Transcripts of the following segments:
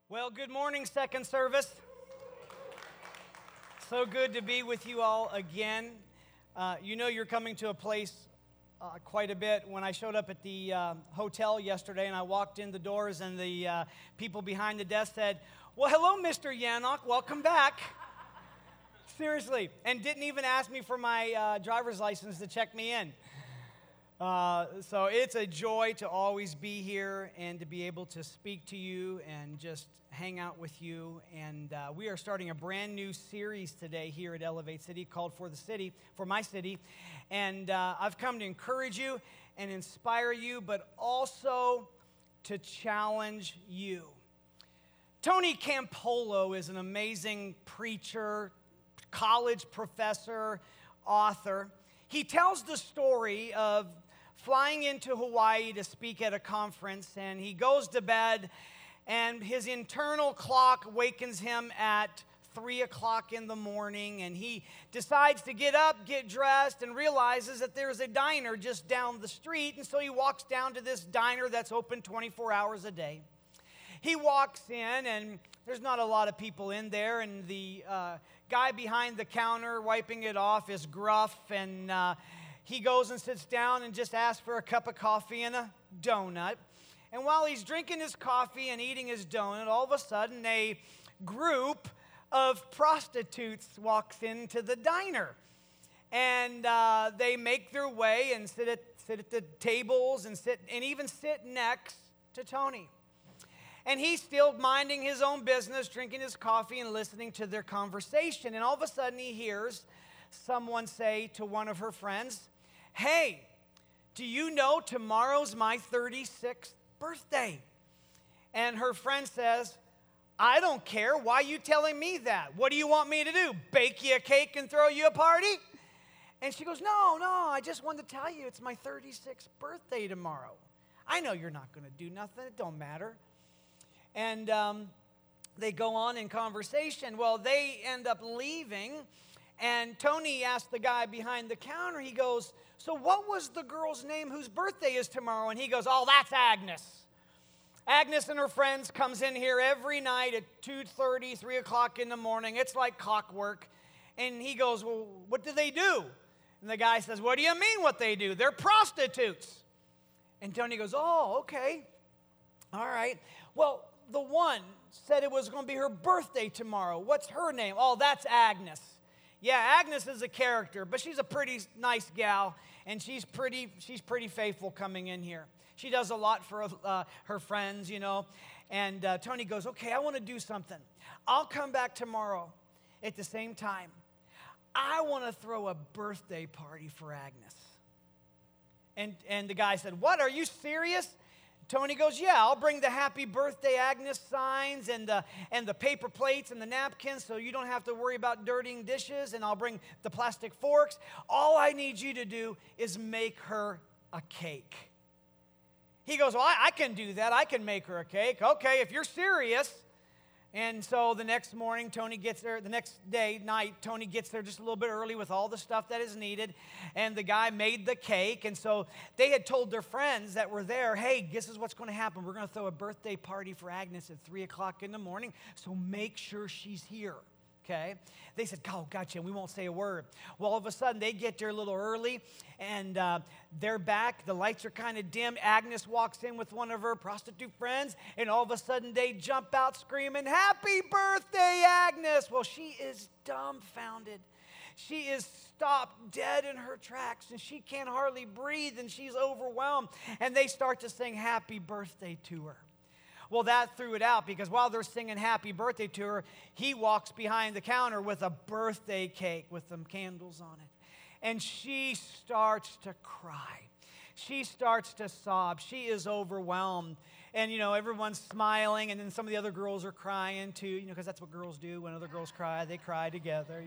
Well, good morning, second service. So good to be with you all again. You know you're coming to a place quite a bit. When I showed up at the hotel yesterday and I walked in the doors and the people behind the desk said, "Well, hello, Mr. Yannock, welcome back." Seriously, and didn't even ask me for my driver's license to check me in. So it's a joy to always be here and to be able to speak to you and just hang out with you. And we are starting a brand new series today here at Elevate City called For My City. And I've come to encourage you and inspire you, but also to challenge you. Tony Campolo is an amazing preacher, college professor, author. He tells the story of flying into Hawaii to speak at a conference, and he goes to bed, and his internal clock wakens him at 3 o'clock in the morning, and he decides to get up, get dressed, and realizes that there's a diner just down the street, and so he walks down to this diner that's open 24 hours a day. He walks in, and there's not a lot of people in there, and the guy behind the counter wiping it off is gruff, and he goes and sits down and just asks for a cup of coffee and a donut. And while he's drinking his coffee and eating his donut, all of a sudden a group of prostitutes walks into the diner. And they make their way and sit at the tables and even sit next to Tony. And he's still minding his own business, drinking his coffee and listening to their conversation. And all of a sudden he hears someone say to one of her friends, "Hey, do you know tomorrow's my 36th birthday?" And her friend says, "I don't care. Why are you telling me that? What do you want me to do? Bake you a cake and throw you a party?" And she goes, No, I just wanted to tell you it's my 36th birthday tomorrow. I know you're not going to do nothing. It don't matter. And they go on in conversation. Well, they end up leaving. And Tony asked the guy behind the counter, he goes, "So what was the girl's name whose birthday is tomorrow?" And he goes, "Oh, that's Agnes. Agnes and her friends comes in here every night at 2:30, 3 o'clock in the morning. It's like clockwork." And he goes, "Well, what do they do?" And the guy says, "What do you mean what they do? They're prostitutes." And Tony goes, "Oh, okay. All right. Well, the one said it was going to be her birthday tomorrow. What's her name?" "Oh, that's Agnes." "Yeah, Agnes is a character, but she's a pretty nice gal, and she's pretty faithful coming in here. She does a lot for her friends, you know." And Tony goes, "Okay, I want to do something. I'll come back tomorrow at the same time. I want to throw a birthday party for Agnes." And the guy said, "What, are you serious?" Tony goes, "Yeah, I'll bring the happy birthday Agnes signs and the paper plates and the napkins so you don't have to worry about dirtying dishes, and I'll bring the plastic forks. All I need you to do is make her a cake." He goes, "Well, I can do that. I can make her a cake." "Okay, if you're serious." And so the next morning, Tony gets there. The next night, Tony gets there just a little bit early with all the stuff that is needed. And the guy made the cake. And so they had told their friends that were there, "Hey, this is what's going to happen. We're going to throw a birthday party for Agnes at 3 o'clock in the morning. So make sure she's here." Okay? They said, "Oh, gotcha, we won't say a word." Well, all of a sudden, they get there a little early, and they're back. The lights are kind of dim. Agnes walks in with one of her prostitute friends, and all of a sudden, they jump out screaming, "Happy birthday, Agnes!" Well, she is dumbfounded. She is stopped dead in her tracks, and she can't hardly breathe, and she's overwhelmed. And they start to sing happy birthday to her. Well, that threw it out, because while they're singing happy birthday to her, he walks behind the counter with a birthday cake with some candles on it. And she starts to cry. She starts to sob. She is overwhelmed. And, everyone's smiling, and then some of the other girls are crying too, because that's what girls do. When other girls cry, they cry together,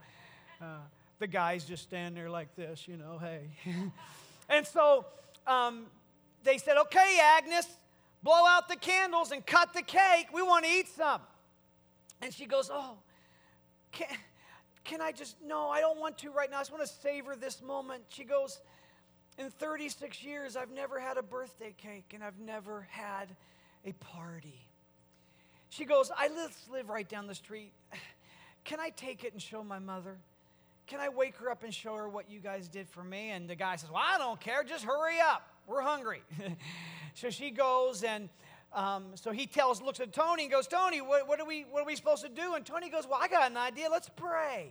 The guys just stand there like this, hey. And so they said, "Okay, Agnes, blow out the candles and cut the cake. We want to eat some." And she goes, "Oh, can I just, no, I don't want to right now. I just want to savor this moment." She goes, "In 36 years, I've never had a birthday cake, and I've never had a party." She goes, I live right down the street. Can I take it and show my mother? Can I wake her up and show her what you guys did for me? And the guy says, well, I don't care. Just hurry up. We're hungry. So she goes, and so he looks at Tony and goes, Tony, what are we supposed to do? And Tony goes, well, I got an idea. Let's pray.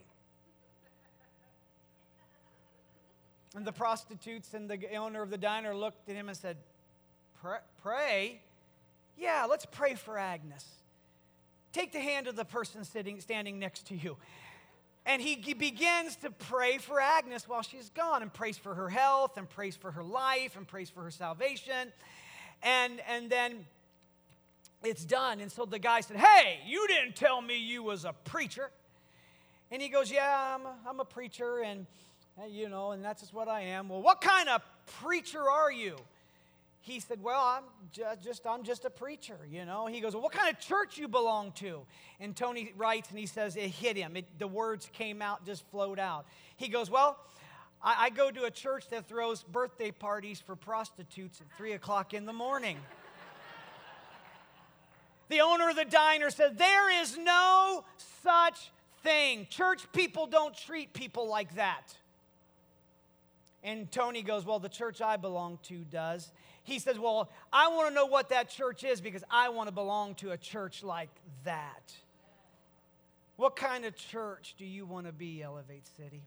And the prostitutes and the owner of the diner looked at him and said, pray? Yeah, let's pray for Agnes. Take the hand of the person standing next to you. And he begins to pray for Agnes while she's gone, and prays for her health, and prays for her life, and prays for her salvation. And then it's done. And so the guy said, hey, you didn't tell me you was a preacher. And he goes, yeah, I'm a preacher, and and that's just what I am. Well, what kind of preacher are you? He said, well, I'm just a preacher, He goes, well, what kind of church you belong to? And Tony writes, and he says it hit him. The words came out, just flowed out. He goes, well, I go to a church that throws birthday parties for prostitutes at 3 o'clock in the morning. The owner of the diner said, there is no such thing. Church people don't treat people like that. And Tony goes, well, the church I belong to does. He says, well, I want to know what that church is because I want to belong to a church like that. What kind of church do you want to be, Elevate City?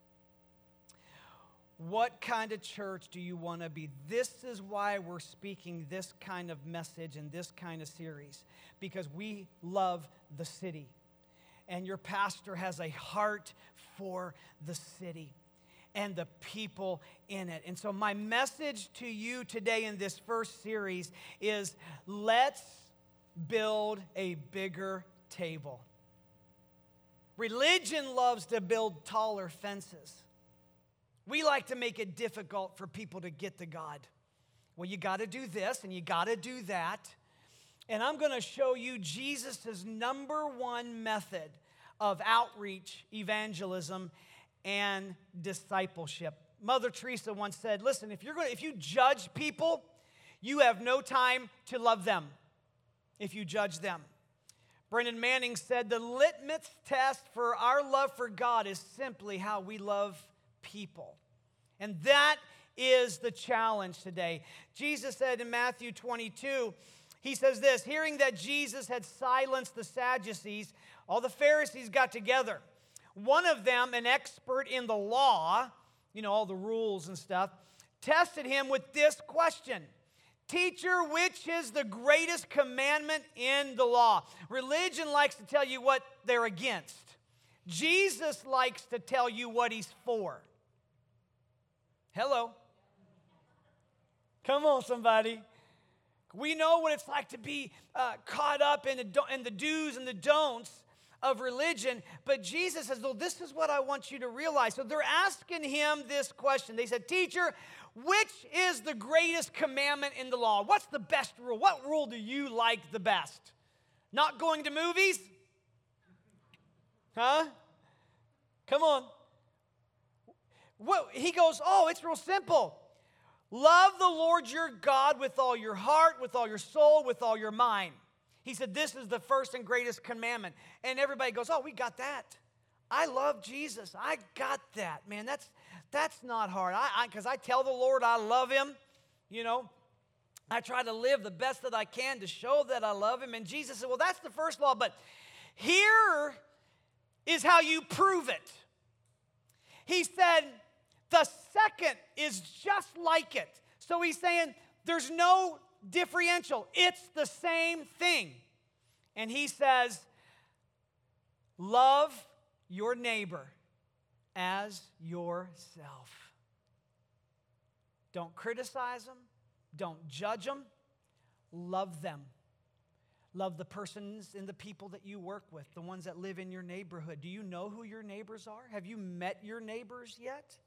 What kind of church do you want to be? This is why we're speaking this kind of message and this kind of series, because we love the city. And your pastor has a heart for the city and the people in it. And so my message to you today in this first series is, let's build a bigger table. Religion loves to build taller fences. We like to make it difficult for people to get to God. Well, you got to do this and you got to do that. And I'm going to show you Jesus' number one method of outreach, evangelism, and discipleship. Mother Teresa once said, listen, if you judge people, you have no time to love them if you judge them. Brennan Manning said, the litmus test for our love for God is simply how we love people. And that is the challenge today. Jesus said in Matthew 22, he says this, hearing that Jesus had silenced the Sadducees, all the Pharisees got together. One of them, an expert in the law, all the rules and stuff, tested him with this question. Teacher, which is the greatest commandment in the law? Religion likes to tell you what they're against. Jesus likes to tell you what he's for. Hello. Come on, somebody. We know what it's like to be caught up in the do's and the don'ts of religion, but Jesus says, well, this is what I want you to realize. So they're asking him this question. They said, teacher, which is the greatest commandment in the law? What's the best rule? What rule do you like the best? Not going to movies? Huh? Come on. He goes, oh, it's real simple. Love the Lord your God with all your heart, with all your soul, with all your mind. He said, this is the first and greatest commandment. And everybody goes, oh, we got that. I love Jesus. I got that. Man, that's not hard. Because I tell the Lord I love him. I try to live the best that I can to show that I love him. And Jesus said, well, that's the first law. But here is how you prove it. He said, the second is just like it. So he's saying there's no differential. It's the same thing. And he says, love your neighbor as yourself. Don't criticize them. Don't judge them. Love them. Love the persons and the people that you work with, the ones that live in your neighborhood. Do you know who your neighbors are? Have you met your neighbors yet?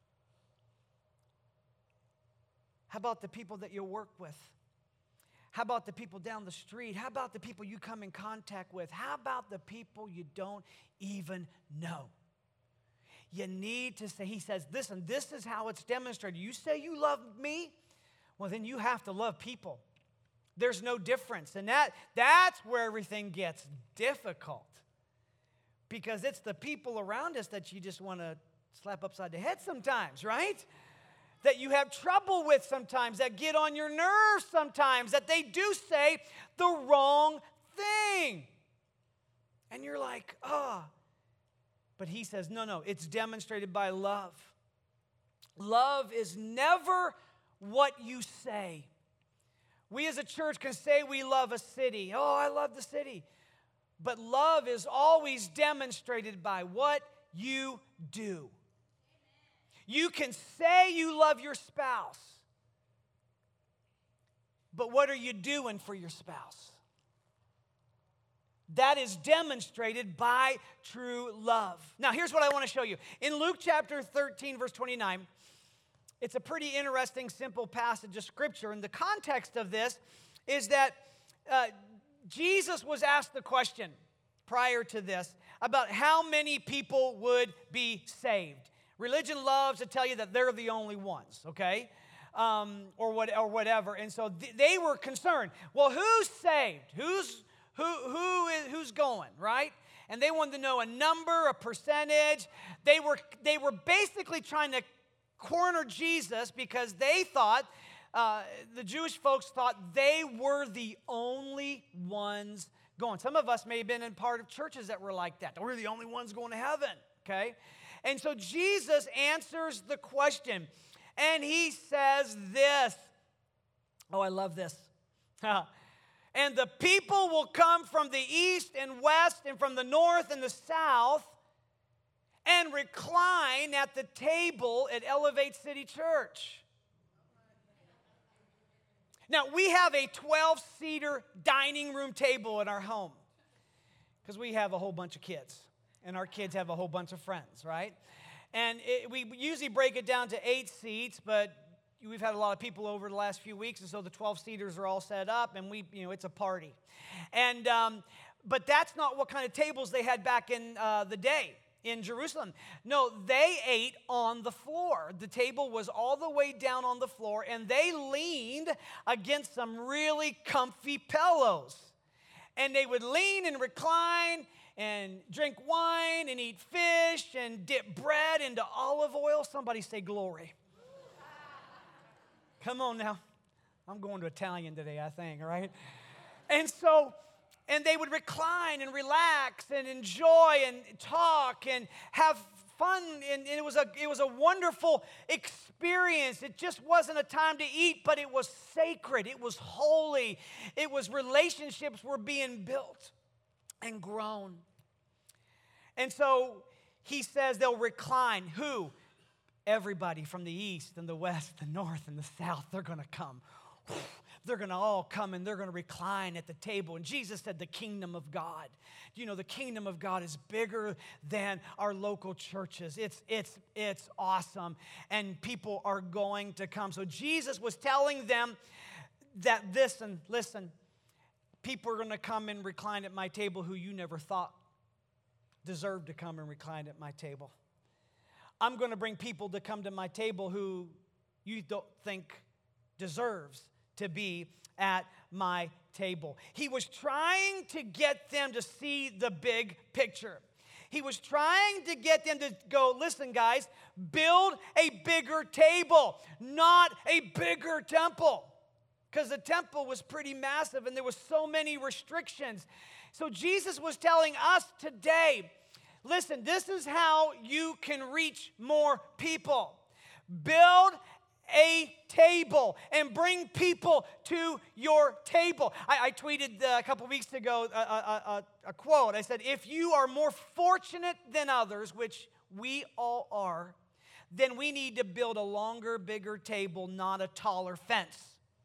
How about the people that you work with? How about the people down the street? How about the people you come in contact with? How about the people you don't even know? You need to say, he says, listen, this is how it's demonstrated. You say you love me, well, then you have to love people. There's no difference. And that's where everything gets difficult. Because it's the people around us that you just want to slap upside the head sometimes, right? That you have trouble with sometimes, that get on your nerves sometimes, that they do say the wrong thing. And you're like, oh. But he says, no, it's demonstrated by love. Love is never what you say. We as a church can say we love a city. Oh, I love the city. But love is always demonstrated by what you do. You can say you love your spouse, but what are you doing for your spouse? That is demonstrated by true love. Now, here's what I want to show you. In Luke chapter 13, verse 29, it's a pretty interesting, simple passage of Scripture. And the context of this is that Jesus was asked the question prior to this about how many people would be saved. Religion loves to tell you that they're the only ones, okay? Or whatever. And so they were concerned. Well, who's saved? Who's going, right? And they wanted to know a number, a percentage. They were basically trying to corner Jesus because they thought, the Jewish folks thought they were the only ones going. Some of us may have been in part of churches that were like that. We're the only ones going to heaven, okay? And so Jesus answers the question, and he says this. Oh, I love this. And the people will come from the east and west and from the north and the south and recline at the table at Elevate City Church. Now, we have a 12-seater dining room table in our home because we have a whole bunch of kids. And our kids have a whole bunch of friends, right? And we usually break it down to 8 seats, but we've had a lot of people over the last few weeks, and so the 12-seaters are all set up, and it's a party. And but that's not what kind of tables they had back in the day in Jerusalem. No, they ate on the floor. The table was all the way down on the floor, and they leaned against some really comfy pillows. And they would lean and recline and drink wine and eat fish and dip bread into olive oil. Somebody say glory. Come on now. I'm going to Italian today, I think, right? And they would recline and relax and enjoy and talk and have fun. And it was a wonderful experience. It just wasn't a time to eat, but it was sacred. It was holy. It was relationships were being built and grown. And so he says they'll recline. Who? Everybody from the east and the west, the north and the south, they're going to come. They're going to all come and they're going to recline at the table. And Jesus said the kingdom of God. You know, the kingdom of God is bigger than our local churches. It's awesome. And people are going to come. So Jesus was telling them that listen, people are going to come and recline at my table who you never thought deserved to come and recline at my table. I'm going to bring people to come to my table who you don't think deserves to be at my table. He was trying to get them to see the big picture. He was trying to get them to go, listen, guys, build a bigger table, not a bigger temple. Because the temple was pretty massive and there was so many restrictions. So Jesus was telling us today, listen, this is how you can reach more people. Build a table and bring people to your table. I tweeted a couple weeks ago a quote. I said, if you are more fortunate than others, which we all are, then we need to build a longer, bigger table, not a taller fence.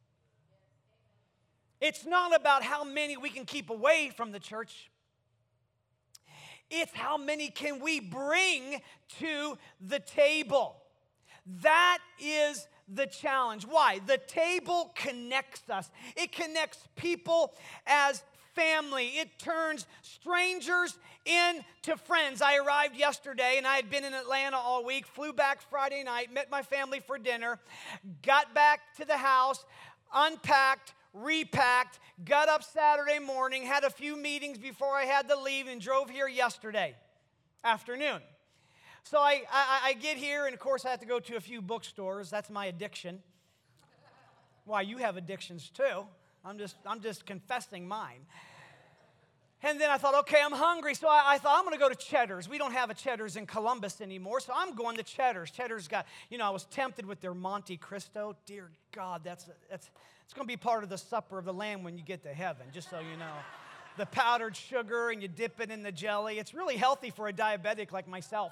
It's not about how many we can keep away from the church. It's how many can we bring to the table. That is the challenge. Why? The table connects us. It connects people as family. It turns strangers into friends. I arrived yesterday and I had been in Atlanta all week, flew back Friday night, met my family for dinner, got back to the house, unpacked, repacked, got up Saturday morning, had a few meetings before I had to leave, and drove here yesterday afternoon. So I get here, and of course I have to go to a few bookstores. That's my addiction. Why, you have addictions too. I'm just confessing mine. And then I thought, okay, I'm hungry, so I thought I'm going to go to Cheddar's. We don't have a Cheddar's in Columbus anymore, so I'm going to Cheddar's. Cheddar's got, I was tempted with their Monte Cristo. Dear God, it's going to be part of the supper of the Lamb when you get to heaven, just so you know. The powdered sugar, and you dip it in the jelly. It's really healthy for a diabetic like myself.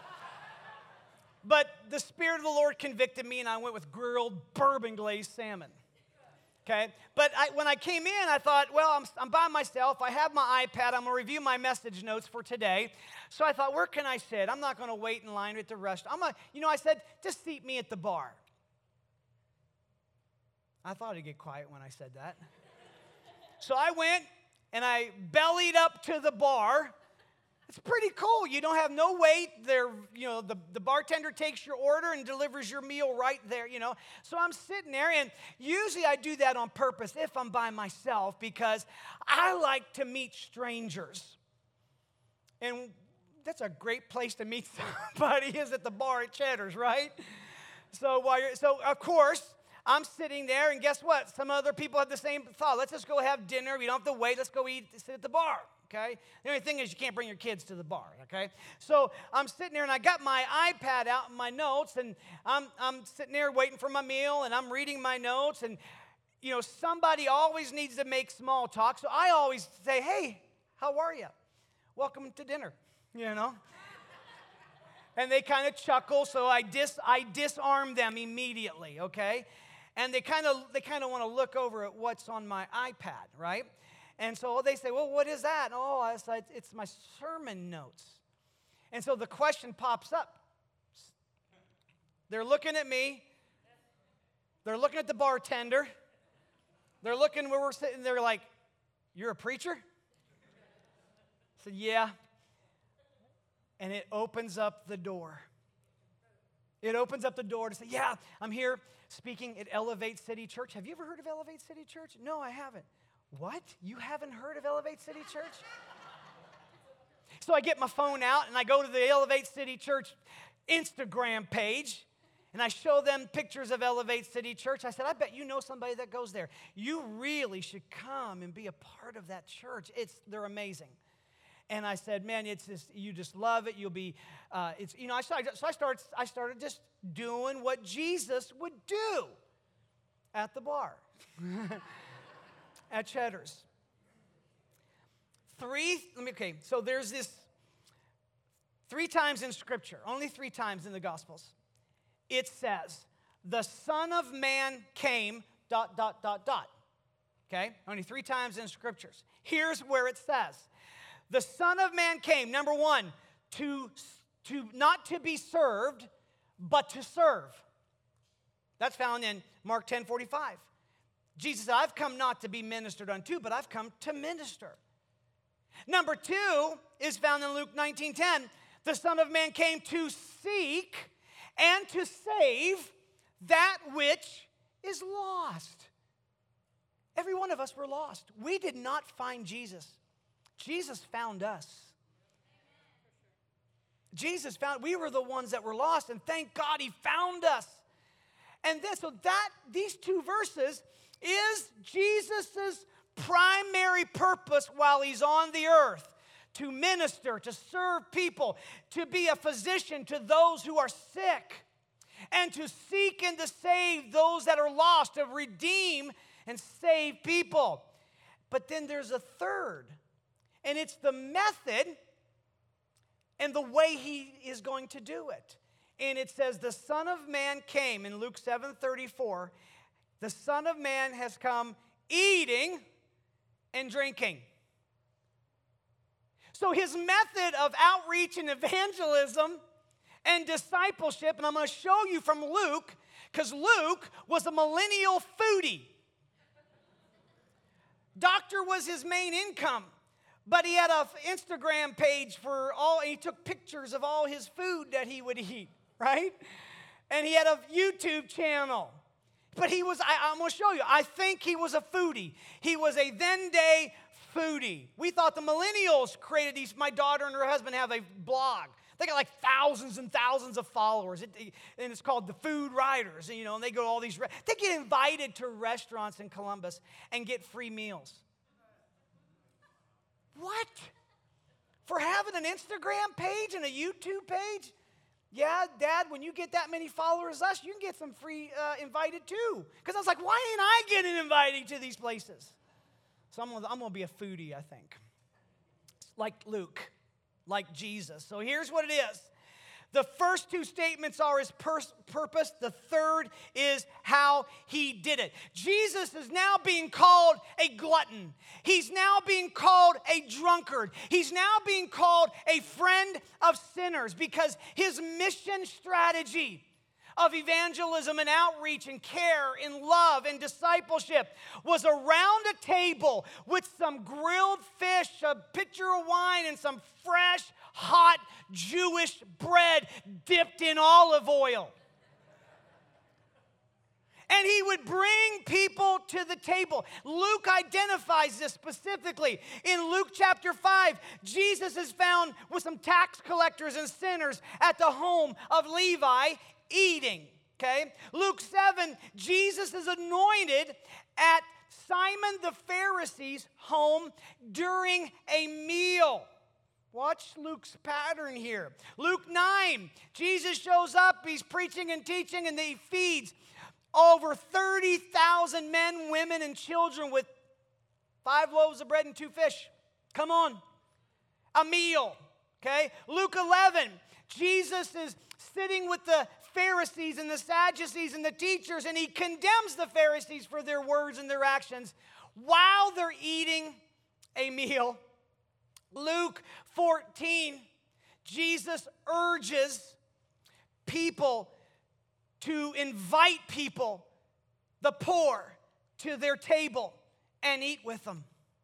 But the Spirit of the Lord convicted me, and I went with grilled bourbon glazed salmon. Okay, but when I came in, I thought, well, I'm by myself. I have my iPad. I'm going to review my message notes for today. So I thought, where can I sit? I'm not going to wait in line at the restaurant. I said, just seat me at the bar. I thought it'd get quiet when I said that. So I went, and I bellied up to the bar. It's pretty cool. You don't have no wait. The bartender takes your order and delivers your meal right there, So I'm sitting there, and usually I do that on purpose if I'm by myself because I like to meet strangers. And that's a great place to meet somebody is at the bar at Cheddar's, right? So of course, I'm sitting there, and guess what? Some other people have the same thought. Let's just go have dinner. We don't have to wait. Let's go sit at the bar. Okay? The only thing is you can't bring your kids to the bar, okay? So I'm sitting there, and I got my iPad out and my notes, and I'm sitting there waiting for my meal, and I'm reading my notes, and, somebody always needs to make small talk, so I always say, hey, how are you? Welcome to dinner, And they kind of chuckle, so I disarm them immediately, okay? And they kind of want to look over at what's on my iPad, right? And so they say, well, what is that? Oh, it's my sermon notes. And so the question pops up. They're looking at me. They're looking at the bartender. They're looking where we're sitting. They're like, you're a preacher? I said, yeah. And it opens up the door. It opens up the door to say, yeah, I'm here speaking at Elevate City Church. Have you ever heard of Elevate City Church? No, I haven't. What? You haven't heard of Elevate City Church? So I get my phone out, and I go to the Elevate City Church Instagram page, and I show them pictures of Elevate City Church. I said, I bet you know somebody that goes there. You really should come and be a part of that church. They're amazing. And I said, man, you just love it. You'll be, I started just doing what Jesus would do at the bar. At Cheddar's. So there's this 3 times in Scripture, only 3 times in the Gospels. It says, the Son of Man came, ... Okay? Only 3 times in Scriptures. Here's where it says, the Son of Man came, number 1, to not to be served, but to serve. That's found in Mark 10:45. Jesus said, I've come not to be ministered unto, but I've come to minister. Number 2 is found in Luke 19:10. The Son of Man came to seek and to save that which is lost. Every one of us were lost. We did not find Jesus. Jesus found us. We were the ones that were lost, and thank God he found us. And these 2 verses is Jesus' primary purpose while he's on the earth, to minister, to serve people, to be a physician to those who are sick, and to seek and to save those that are lost, to redeem and save people. But then there's a third, and it's the method and the way he is going to do it. And it says, the Son of Man came, in Luke 7:34, the Son of Man has come eating and drinking. So his method of outreach and evangelism and discipleship, and I'm going to show you from Luke, because Luke was a millennial foodie. Doctor was his main income, but he had an Instagram page and he took pictures of all his food that he would eat, right? And he had a YouTube channel. But I'm going to show you, I think he was a foodie. He was a then-day foodie. We thought the millennials created these. My daughter and her husband have a blog. They got like thousands and thousands of followers, and it's called The Food Writers. And they go to all these. They get invited to restaurants in Columbus and get free meals. What? For having an Instagram page and a YouTube page? Yeah, Dad, when you get that many followers as us, you can get some free invited too. Because I was like, why ain't I getting invited to these places? So I'm going to be a foodie, I think. Like Luke. Like Jesus. So here's what it is. The first two statements are his purpose. The third is how he did it. Jesus is now being called a glutton. He's now being called a drunkard. He's now being called a friend of sinners because his mission strategy of evangelism and outreach and care and love and discipleship was around a table with some grilled fish, a pitcher of wine, and some fresh, hot Jewish bread dipped in olive oil. And he would bring people to the table. Luke identifies this specifically. In Luke chapter 5, Jesus is found with some tax collectors and sinners at the home of Levi eating. Okay? Luke 7, Jesus is anointed at Simon the Pharisee's home during a meal. Watch Luke's pattern here. Luke 9, Jesus shows up, he's preaching and teaching, and he feeds over 30,000 men, women, and children with 5 loaves of bread and 2 fish. Come on. A meal. Okay? Luke 11, Jesus is sitting with the Pharisees and the Sadducees and the teachers, and he condemns the Pharisees for their words and their actions while they're eating a meal. Luke 14, Jesus urges people to invite people, the poor, to their table and eat with them.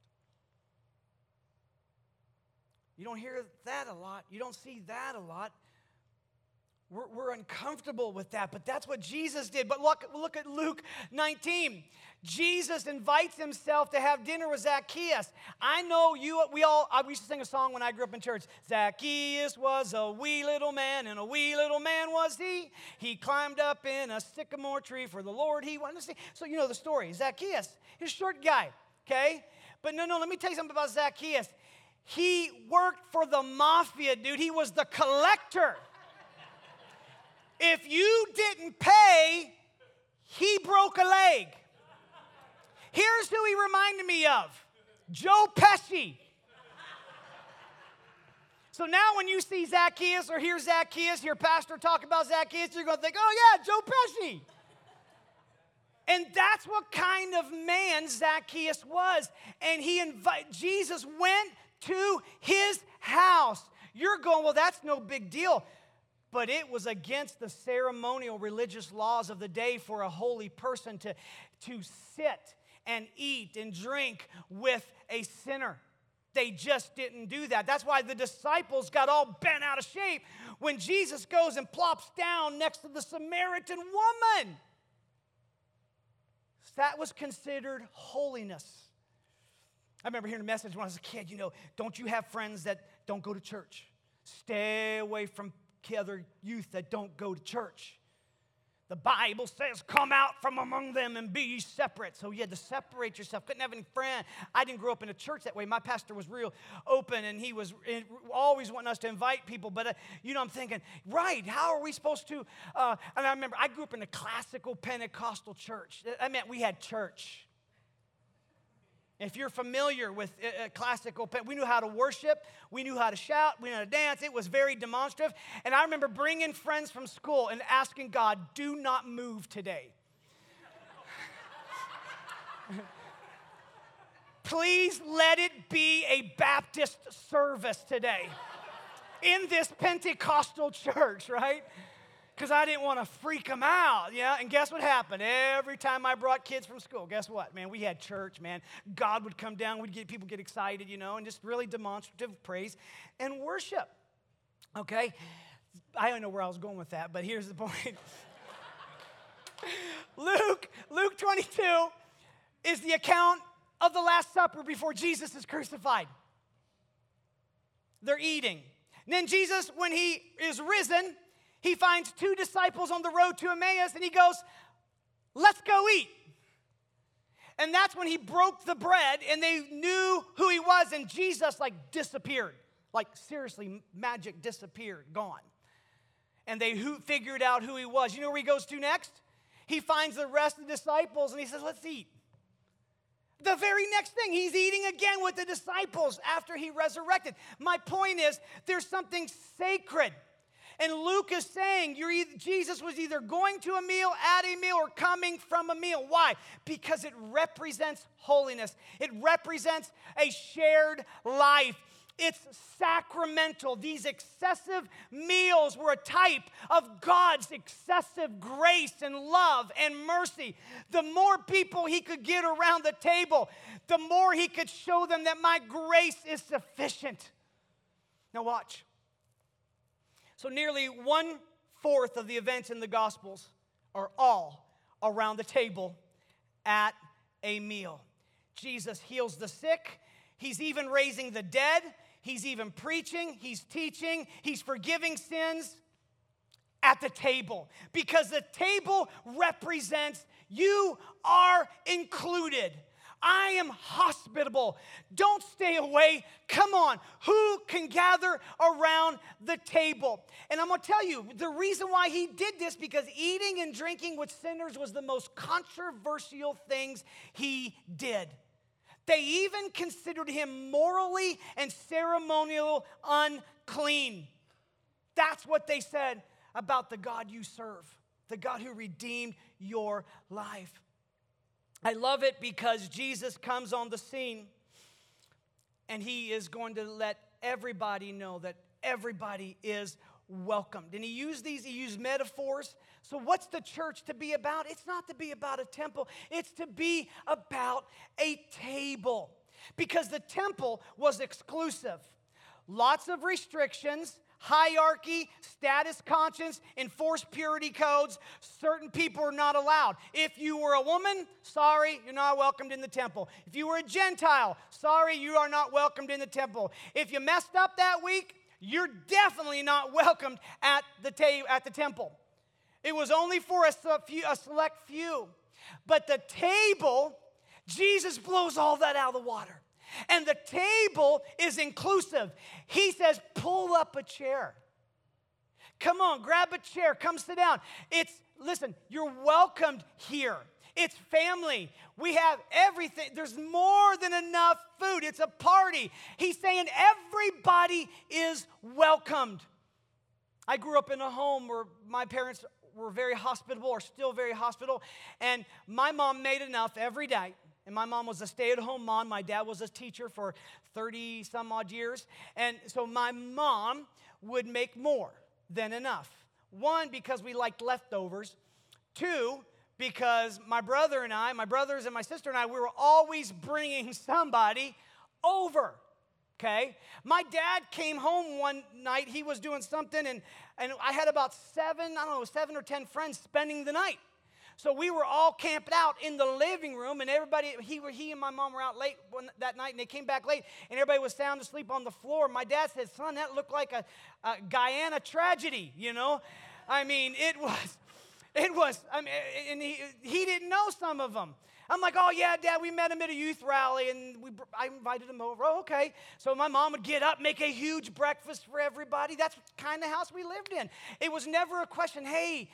You don't hear that a lot. You don't see that a lot. We're uncomfortable with that, but that's what Jesus did. But look at Luke 19. Jesus invites himself to have dinner with Zacchaeus. I know I used to sing a song when I grew up in church. Zacchaeus was a wee little man, and a wee little man was he. He climbed up in a sycamore tree for the Lord he wanted to see. So you know the story. Zacchaeus, he's a short guy, okay? But no, let me tell you something about Zacchaeus. He worked for the mafia, dude. He was the collector. If you didn't pay, he broke a leg. Here's who he reminded me of. Joe Pesci. So now when you see Zacchaeus or hear Pastor talk about Zacchaeus, you're going to think, oh yeah, Joe Pesci. And that's what kind of man Zacchaeus was. And Jesus went to his house. You're going, well, that's no big deal. But it was against the ceremonial religious laws of the day for a holy person to sit and eat and drink with a sinner. They just didn't do that. That's why the disciples got all bent out of shape when Jesus goes and plops down next to the Samaritan woman. That was considered holiness. I remember hearing a message when I was a kid, don't you have friends that don't go to church? Stay away from other youth that don't go to church. The Bible says, come out from among them and be ye separate. So you had to separate yourself. Couldn't have any friend. I didn't grow up in a church that way. My pastor was real open, and he was always wanting us to invite people. But, I'm thinking, right, how are we supposed to? And I remember I grew up in a classical Pentecostal church. That meant we had church. If you're familiar with classical, we knew how to worship, we knew how to shout, we knew how to dance. It was very demonstrative. And I remember bringing friends from school and asking God, do not move today. Please let it be a Baptist service today in this Pentecostal church, right? Because I didn't want to freak them out, yeah. And guess what happened? Every time I brought kids from school, guess what, man? We had church, man. God would come down. People get excited, and just really demonstrative praise and worship. Okay? I don't know where I was going with that, but here's the point. Luke 22 is the account of the Last Supper before Jesus is crucified. They're eating. And then Jesus, when he is risen, he finds two disciples on the road to Emmaus, and he goes, let's go eat. And that's when he broke the bread, and they knew who he was, and Jesus, disappeared. Seriously, magic disappeared, gone. And they figured out who he was. You know where he goes to next? He finds the rest of the disciples, and he says, let's eat. The very next thing, he's eating again with the disciples after he resurrected. My point is, there's something sacred. And Luke is saying Jesus was either going to a meal, at a meal, or coming from a meal. Why? Because it represents holiness. It represents a shared life. It's sacramental. These excessive meals were a type of God's excessive grace and love and mercy. The more people he could get around the table, the more he could show them that my grace is sufficient. Now watch. So nearly 1/4 of the events in the Gospels are all around the table at a meal. Jesus heals the sick. He's even raising the dead. He's even preaching. He's teaching. He's forgiving sins at the table. Because the table represents you are included. I am hospitable. Don't stay away. Come on. Who can gather around the table? And I'm going to tell you, the reason why he did this, because eating and drinking with sinners was the most controversial things he did. They even considered him morally and ceremonially unclean. That's what they said about the God you serve, the God who redeemed your life. I love it because Jesus comes on the scene and he is going to let everybody know that everybody is welcomed. And he used metaphors. So what's the church to be about? It's not to be about a temple. It's to be about a table. Because the temple was exclusive. Lots of restrictions, hierarchy, status conscience, enforced purity codes. Certain people are not allowed. If you were a woman, sorry, you're not welcomed in the temple. If you were a Gentile, sorry, you are not welcomed in the temple. If you messed up that week, you're definitely not welcomed at the temple. It was only for a select few. But the table, Jesus blows all that out of the water. And the table is inclusive. He says, pull up a chair. Come on, grab a chair. Come sit down. Listen, you're welcomed here. It's family. We have everything. There's more than enough food. It's a party. He's saying everybody is welcomed. I grew up in a home where my parents were very hospitable, or still very hospitable, and my mom made enough every day. And my mom was a stay-at-home mom. My dad was a teacher for 30-some-odd years. And so my mom would make more than enough. One, because we liked leftovers. Two, because my brothers and my sister and I, we were always bringing somebody over. Okay? My dad came home one night. He was doing something, and I had about 7 or 10 friends spending the night. So we were all camped out in the living room, and everybody, he and my mom were out late that night, and they came back late, and everybody was sound asleep on the floor. My dad said, son, that looked like a Guyana tragedy, you know? I mean, it was, and he didn't know some of them. I'm like, oh, yeah, Dad, we met him at a youth rally, and I invited him over. Oh, okay. So my mom would get up, make a huge breakfast for everybody. That's the kind of house we lived in. It was never a question, hey,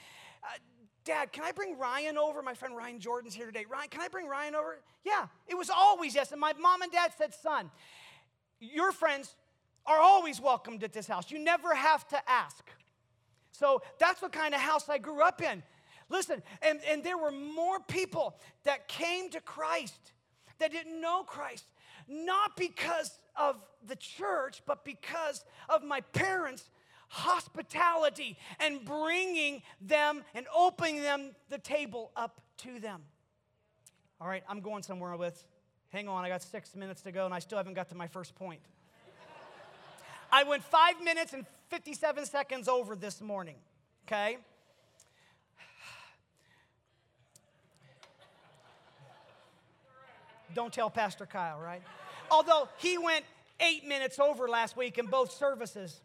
Dad, can I bring Ryan over? My friend Ryan Jordan's here today. Ryan, can I bring Ryan over? Yeah, it was always yes. And my mom and dad said, son, your friends are always welcomed at this house. You never have to ask. So that's what kind of house I grew up in. Listen, and there were more people that came to Christ that didn't know Christ, not because of the church, but because of my parents' hospitality and bringing them and opening them the table up to them. All right, I'm going somewhere with. Hang on, I got 6 minutes to go, and I still haven't got to my first point. I went 5 minutes and 57 seconds over this morning, okay? Don't tell Pastor Kyle, right? Although he went 8 minutes over last week in both services.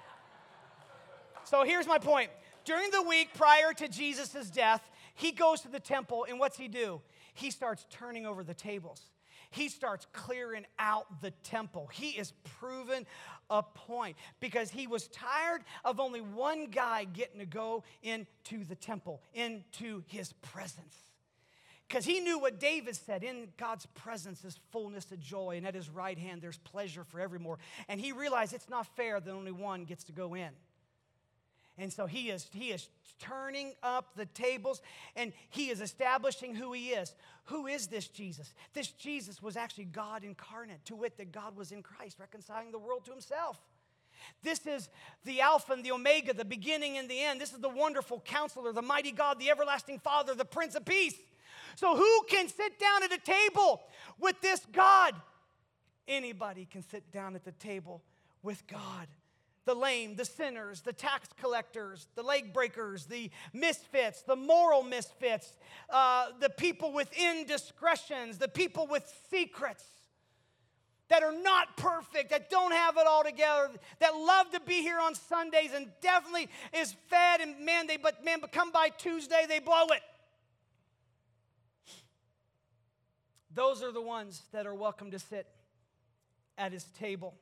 So here's my point. During the week prior to Jesus' death, he goes to the temple, and what's he do? He starts turning over the tables. He starts clearing out the temple. He is proving a point because he was tired of only one guy getting to go into the temple, into his presence. Because he knew what David said, in God's presence is fullness of joy, and at his right hand there's pleasure for evermore. And he realized it's not fair that only one gets to go in. And so he is turning up the tables, and he is establishing who he is. Who is this Jesus? This Jesus was actually God incarnate, to wit that God was in Christ, reconciling the world to himself. This is the Alpha and the Omega, the beginning and the end. This is the wonderful Counselor, the mighty God, the everlasting Father, the Prince of Peace. So who can sit down at a table with this God? Anybody can sit down at the table with God. The lame, the sinners, the tax collectors, the leg breakers, the misfits, the moral misfits, the people with indiscretions, the people with secrets that are not perfect, that don't have it all together, that love to be here on Sundays and definitely is fed, and but come by Tuesday, they blow it. Those are the ones that are welcome to sit at his table.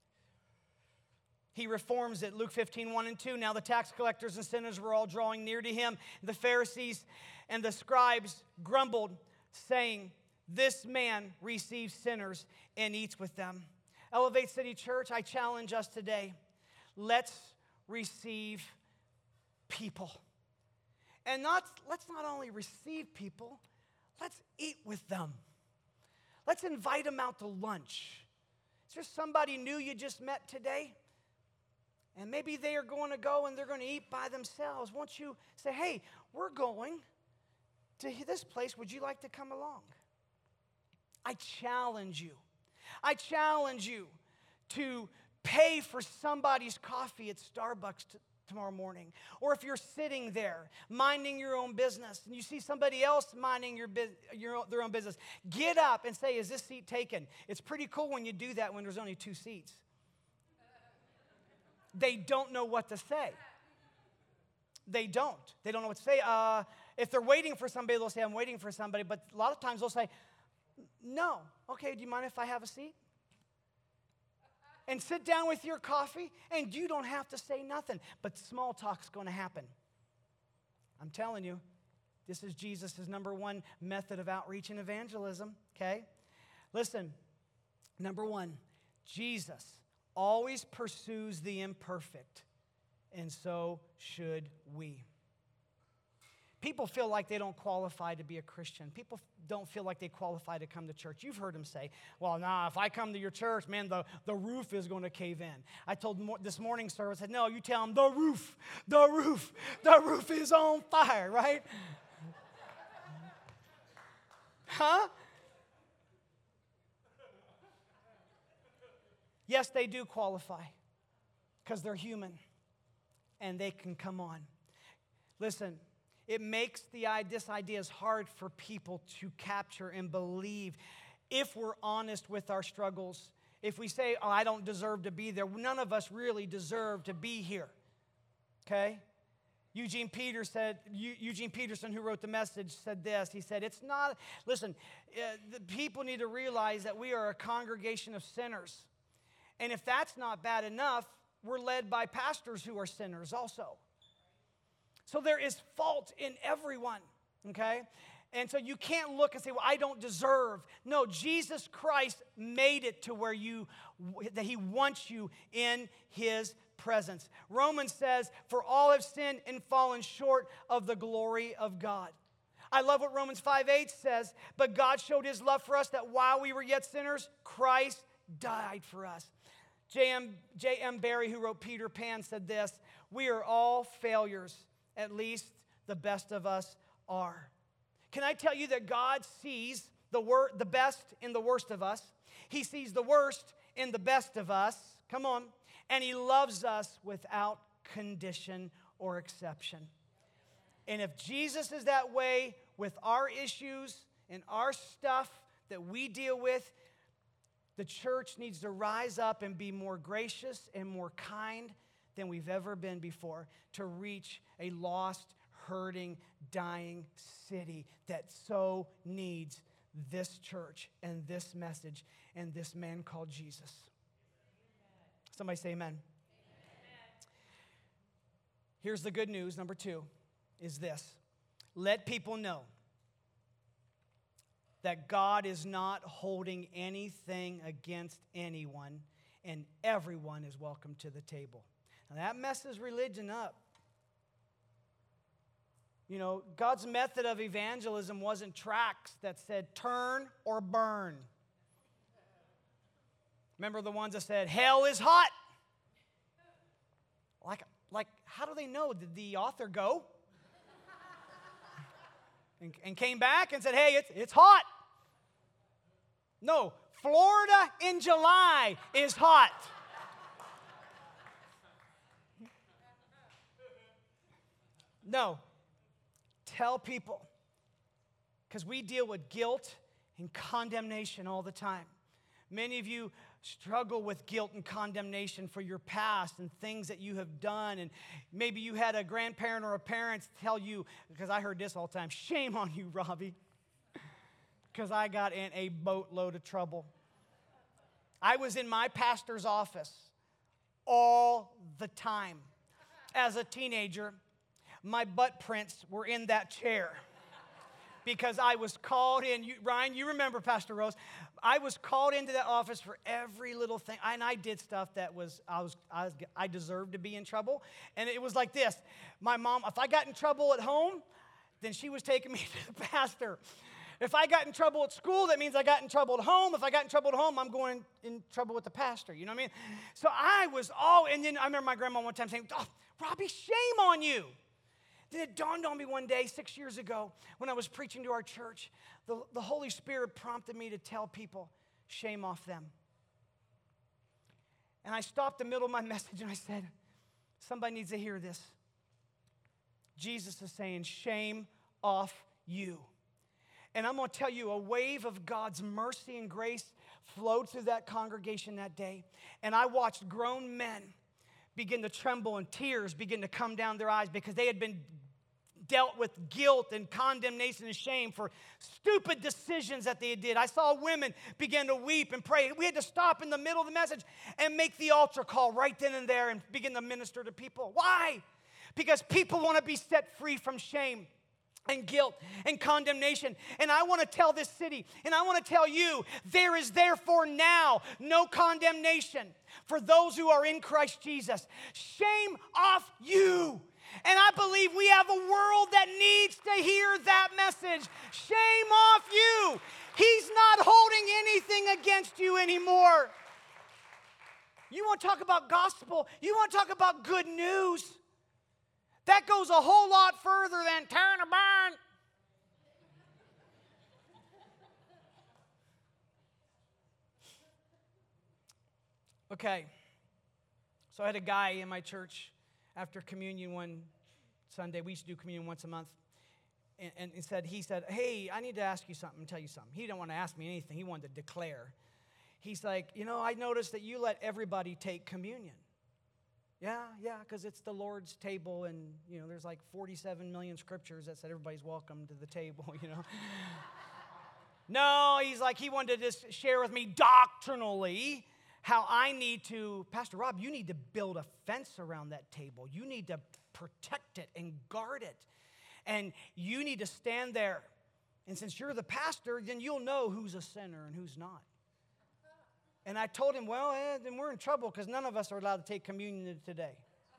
He reforms it. Luke 15, 1 and 2. Now the tax collectors and sinners were all drawing near to him. The Pharisees and the scribes grumbled, saying, this man receives sinners and eats with them. Elevate City Church, I challenge us today. Let's receive people. And let's not only receive people, let's eat with them. Let's invite them out to lunch. Is there somebody new you just met today? And maybe they are going to go and they're going to eat by themselves. Won't you say, hey, we're going to this place. Would you like to come along? I challenge you. I challenge you to pay for somebody's coffee at Starbucks tomorrow morning. Or if you're sitting there minding your own business and you see somebody else minding their own business, get up and say, is this seat taken? It's pretty cool when you do that when there's only 2 seats. They don't know what to say. They don't know what to say. If they're waiting for somebody, they'll say, I'm waiting for somebody. But a lot of times they'll say, no. Okay, do you mind if I have a seat? And sit down with your coffee, and you don't have to say nothing. But small talk's going to happen. I'm telling you, this is Jesus' number one method of outreach and evangelism, okay? Listen, number one, Jesus always pursues the imperfect, and so should we. People feel like they don't qualify to be a Christian. People don't feel like they qualify to come to church. You've heard them say, well, if I come to your church, man, the roof is going to cave in. I told this morning service, I said, no, you tell them the roof is on fire, right? Huh? Yes, they do qualify because they're human and they can come on. Listen, it makes this idea is hard for people to capture and believe if we're honest with our struggles. If we say, oh, I don't deserve to be there, none of us really deserve to be here, okay? Eugene Peterson, who wrote the Message, said this. He said, the people need to realize that we are a congregation of sinners. And if that's not bad enough, we're led by pastors who are sinners also. So there is fault in everyone, okay? And so you can't look and say, well, I don't deserve. No, Jesus Christ made it to where that he wants you in his presence. Romans says, for all have sinned and fallen short of the glory of God. I love what Romans 5:8 says, but God showed his love for us that while we were yet sinners, Christ died for us. J.M. Barrie, who wrote Peter Pan, said this, we are all failures. At least the best of us are. Can I tell you that God sees the best in the worst of us? He sees the worst in the best of us. Come on. And he loves us without condition or exception. And if Jesus is that way with our issues and our stuff that we deal with, the church needs to rise up and be more gracious and more kind than we've ever been before to reach a lost, hurting, dying city that so needs this church and this message and this man called Jesus. Somebody say amen. Amen. Here's the good news, number 2, is this. Let people know that God is not holding anything against anyone, and everyone is welcome to the table. Now that messes religion up. You know, God's method of evangelism wasn't tracts that said turn or burn. Remember the ones that said, hell is hot? Like, how do they know? Did the author go? and came back and said, hey, it's hot. No, Florida in July is hot. No. Tell people, because we deal with guilt and condemnation all the time. Many of you struggle with guilt and condemnation for your past and things that you have done. And maybe you had a grandparent or a parent tell you, because I heard this all the time, shame on you, Robbie, because I got in a boatload of trouble. I was in my pastor's office all the time as a teenager. My butt prints were in that chair because I was called in. Ryan, you remember Pastor Rose. I was called into that office for every little thing. And I did stuff that I deserved to be in trouble. And it was like this. My mom, if I got in trouble at home, then she was taking me to the pastor. If I got in trouble at school, that means I got in trouble at home. If I got in trouble at home, I'm going in trouble with the pastor. You know what I mean? So I was and then I remember my grandma one time saying, oh, Robbie, shame on you. Then it dawned on me one day, 6 years ago, when I was preaching to our church, the Holy Spirit prompted me to tell people, shame off them. And I stopped the middle of my message and I said, somebody needs to hear this. Jesus is saying, shame off you. And I'm going to tell you, a wave of God's mercy and grace flowed through that congregation that day. And I watched grown men begin to tremble and tears begin to come down their eyes because they had been dealt with guilt and condemnation and shame for stupid decisions that they did. I saw women begin to weep and pray. We had to stop in the middle of the message and make the altar call right then and there and begin to minister to people. Why? Because people want to be set free from shame and guilt and condemnation. And I want to tell this city, and I want to tell you, there is therefore now no condemnation for those who are in Christ Jesus. Shame off you. And I believe we have a world that needs to hear that message. Shame off you. He's not holding anything against you anymore. You want to talk about gospel? You want to talk about good news? That goes a whole lot further than turn or burn. Okay. So I had a guy in my church after communion one Sunday. We used to do communion once a month. And he said, hey, I need to ask you something, tell you something. He didn't want to ask me anything. He wanted to declare. He's like, I noticed that you let everybody take communion. Yeah, because it's the Lord's table, and, there's like 47 million scriptures that said everybody's welcome to the table, No, he wanted to just share with me doctrinally how I need to, Pastor Rob, you need to build a fence around that table. You need to protect it and guard it. And you need to stand there. And since you're the pastor, then you'll know who's a sinner and who's not. And I told him, then we're in trouble because none of us are allowed to take communion today.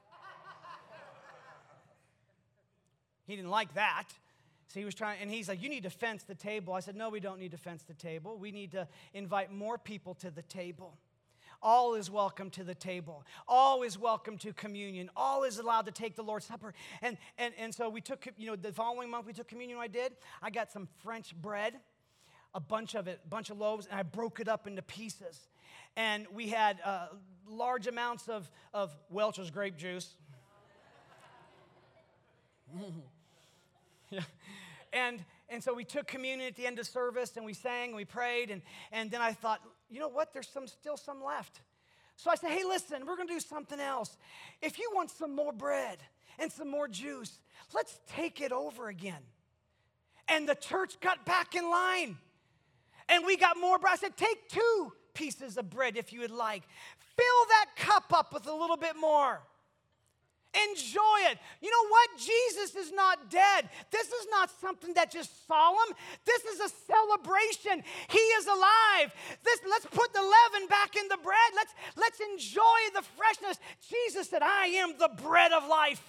He didn't like that. So he was trying, and he's like, you need to fence the table. I said, no, we don't need to fence the table. We need to invite more people to the table. All is welcome to the table. All is welcome to communion. All is allowed to take the Lord's Supper. And so we took, the following month we took communion. I got some French bread, a bunch of loaves, and I broke it up into pieces. And we had large amounts of Welch's grape juice. Yeah. And so we took communion at the end of service, and we sang, and we prayed, and then I thought, you know what, there's still some left. So I said, hey, listen, we're going to do something else. If you want some more bread and some more juice, let's take it over again. And the church got back in line. And we got more bread. I said, take 2 pieces of bread if you would like. Fill that cup up with a little bit more. Enjoy it. You know what? Jesus is not dead. This is not something that's just solemn. This is a celebration. He is alive. Let's put the leaven back in the bread. Let's enjoy the freshness. Jesus said, I am the bread of life.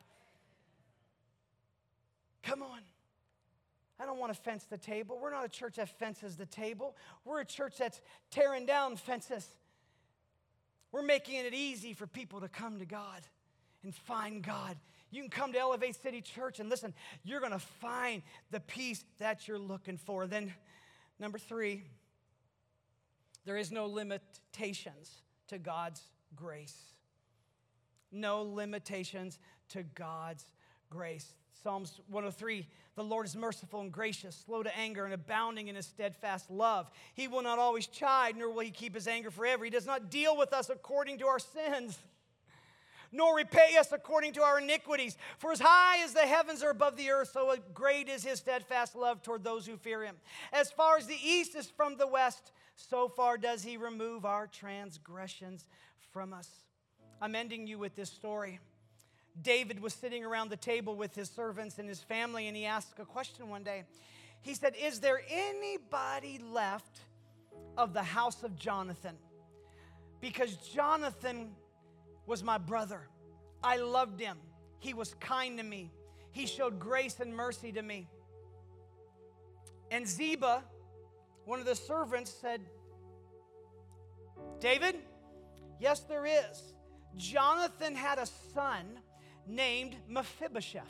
Come on. I don't want to fence the table. We're not a church that fences the table. We're a church that's tearing down fences. We're making it easy for people to come to God and find God. You can come to Elevate City Church and listen, you're going to find the peace that you're looking for. Then, number 3, there is no limitations to God's grace. No limitations to God's grace. Psalms 103, the Lord is merciful and gracious, slow to anger and abounding in his steadfast love. He will not always chide, nor will he keep his anger forever. He does not deal with us according to our sins, nor repay us according to our iniquities. For as high as the heavens are above the earth, so great is his steadfast love toward those who fear him. As far as the east is from the west, so far does he remove our transgressions from us. I'm ending you with this story. David was sitting around the table with his servants and his family, and he asked a question one day. He said, is there anybody left of the house of Jonathan? Because Jonathan was my brother. I loved him. He was kind to me. He showed grace and mercy to me. And Ziba, one of the servants, said, David, yes, there is. Jonathan had a son named Mephibosheth.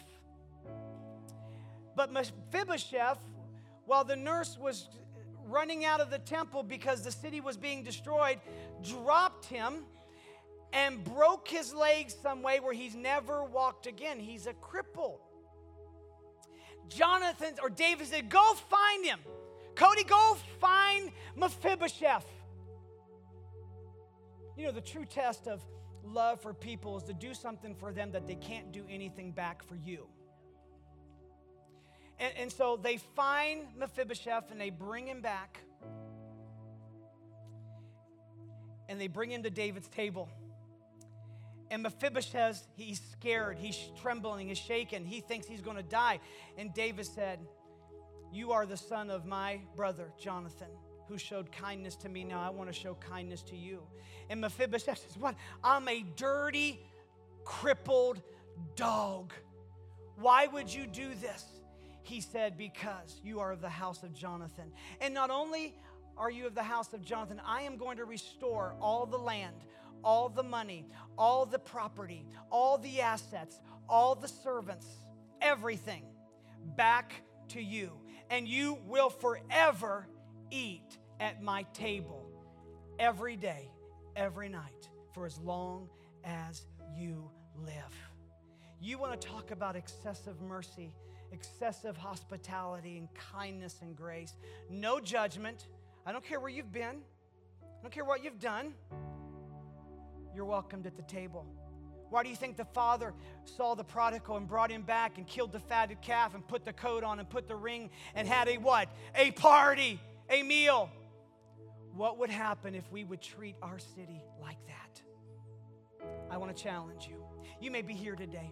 But Mephibosheth, while the nurse was running out of the temple because the city was being destroyed, dropped him and broke his legs some way where he's never walked again. He's a cripple. David said, go find him. Cody, go find Mephibosheth. You know, the true test of love for people is to do something for them that they can't do anything back for you. And so they find Mephibosheth and they bring him back. And they bring him to David's table. And Mephibosheth, he's scared, he's trembling, he's shaken. He thinks he's going to die. And David said, you are the son of my brother, Jonathan, who showed kindness to me. Now I want to show kindness to you. And Mephibosheth says, what? I'm a dirty, crippled dog. Why would you do this? He said, because you are of the house of Jonathan. And not only are you of the house of Jonathan, I am going to restore all the land, all the money, all the property, all the assets, all the servants, everything back to you. And you will forever eat at my table every day, every night, for as long as you live. You want to talk about excessive mercy, excessive hospitality and kindness and grace. No judgment. I don't care where you've been. I don't care what you've done. You're welcomed at the table. Why do you think the father saw the prodigal and brought him back and killed the fatted calf and put the coat on and put the ring and had a what? A party, a meal. What would happen if we would treat our city like that? I want to challenge you. You may be here today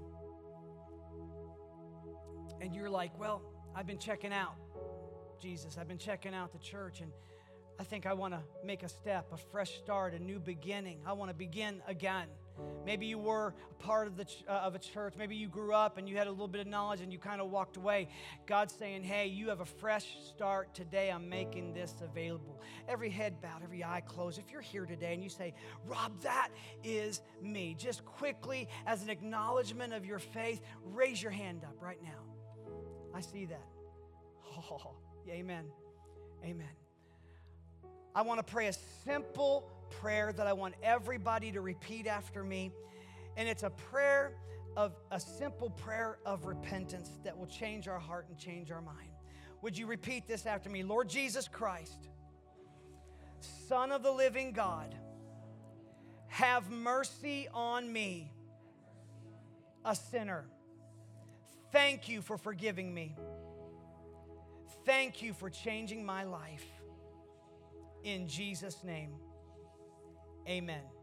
and you're like, well, I've been checking out Jesus. I've been checking out the church, and I think I want to make a step, a fresh start, a new beginning. I want to begin again. Maybe you were a part of a church. Maybe you grew up and you had a little bit of knowledge and you kind of walked away. God's saying, hey, you have a fresh start today. I'm making this available. Every head bowed, every eye closed. If you're here today and you say, Rob, that is me, just quickly as an acknowledgement of your faith, raise your hand up right now. I see that. Oh, amen. Amen. I want to pray a simple prayer that I want everybody to repeat after me. And it's a simple prayer of repentance that will change our heart and change our mind. Would you repeat this after me? Lord Jesus Christ, Son of the living God, have mercy on me, a sinner. Thank you for forgiving me. Thank you for changing my life. In Jesus' name, amen.